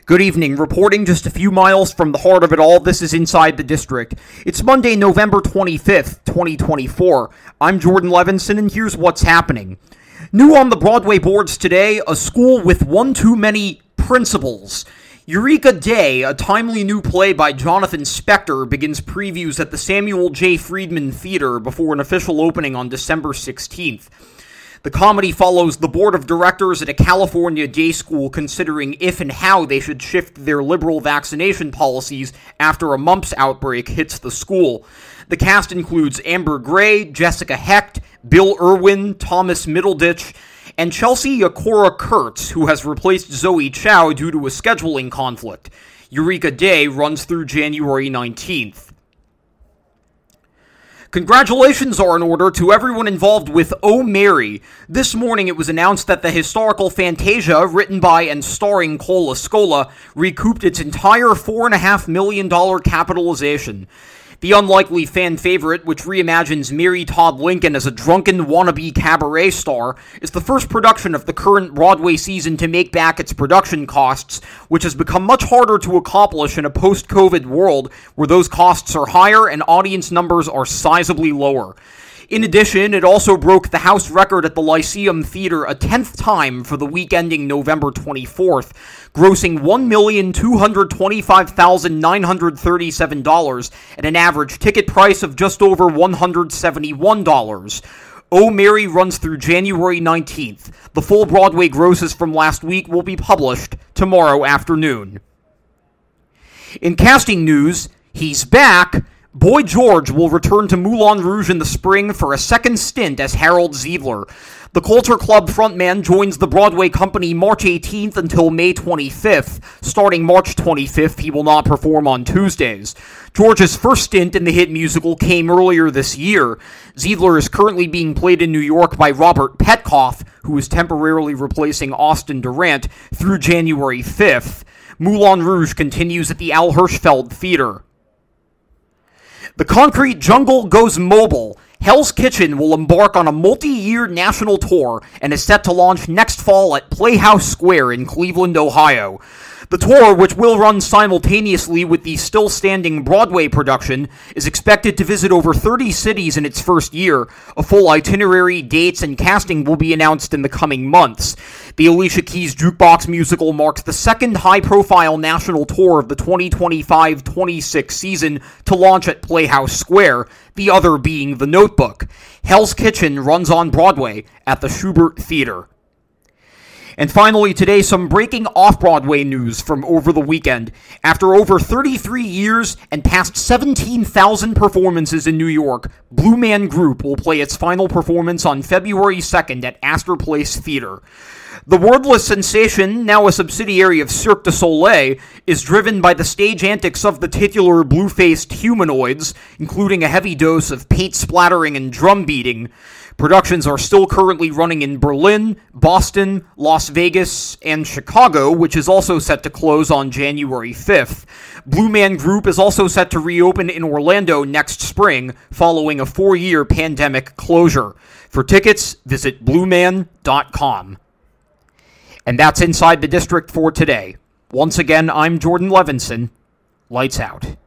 Good evening. Reporting just a few miles from the heart of it all, this is Inside the District. It's Monday, November 25th, 2024. I'm Jordan Levinson, and here's what's happening. New on the Broadway boards today, a school with one too many principals. Eureka Day, a timely new play by Jonathan Spector, begins previews at the Samuel J. Friedman Theater before an official opening on December 16th. The comedy follows the board of directors at a California day school considering if and how they should shift their liberal vaccination policies after a mumps outbreak hits the school. The cast includes Amber Gray, Jessica Hecht, Bill Irwin, Thomas Middleditch, and Chelsea Yakora Kurtz, who has replaced Zoe Chow due to a scheduling conflict. Eureka Day runs through January 19th. Congratulations are in order to everyone involved with Oh Mary. This morning it was announced that the historical Fantasia, written by and starring Cole Escola, recouped its entire $4.5 million capitalization. The unlikely fan favorite, which reimagines Mary Todd Lincoln as a drunken wannabe cabaret star, is the first production of the current Broadway season to make back its production costs, which has become much harder to accomplish in a post-COVID world where those costs are higher and audience numbers are sizably lower. In addition, it also broke the house record at the Lyceum Theater a 10th time for the week ending November 24th, grossing $1,225,937 at an average ticket price of just over $171. Oh Mary runs through January 19th. The full Broadway grosses from last week will be published tomorrow afternoon. In casting news, he's back. Boy George will return to Moulin Rouge in the spring for a second stint as Harold Ziedler. The Culture Club frontman joins the Broadway company March 18th until May 25th. Starting March 25th, he will not perform on Tuesdays. George's first stint in the hit musical came earlier this year. Ziedler is currently being played in New York by Robert Petkoff, who is temporarily replacing Austin Durant, through January 5th. Moulin Rouge continues at the Al Hirschfeld Theater. The Concrete Jungle goes mobile. Hell's Kitchen will embark on a multi-year national tour and is set to launch next fall at Playhouse Square in Cleveland, Ohio. The tour, which will run simultaneously with the still-standing Broadway production, is expected to visit over 30 cities in its first year. A full itinerary, dates, and casting will be announced in the coming months. The Alicia Keys Jukebox musical marks the second high-profile national tour of the 2025-26 season to launch at Playhouse Square, the other being The Notebook. Hell's Kitchen runs on Broadway at the Shubert Theater. And finally today, some breaking off-Broadway news from over the weekend. After over 33 years and past 17,000 performances in New York, Blue Man Group will play its final performance on February 2nd at Astor Place Theater. The wordless sensation, now a subsidiary of Cirque du Soleil, is driven by the stage antics of the titular blue-faced humanoids, including a heavy dose of paint splattering and drum beating. Productions are still currently running in Berlin, Boston, Las Vegas, and Chicago, which is also set to close on January 5th. Blue Man Group is also set to reopen in Orlando next spring, following a 4-year pandemic closure. For tickets, visit blueman.com. And that's Inside the District for today. Once again, I'm Jordan Levinson. Lights out.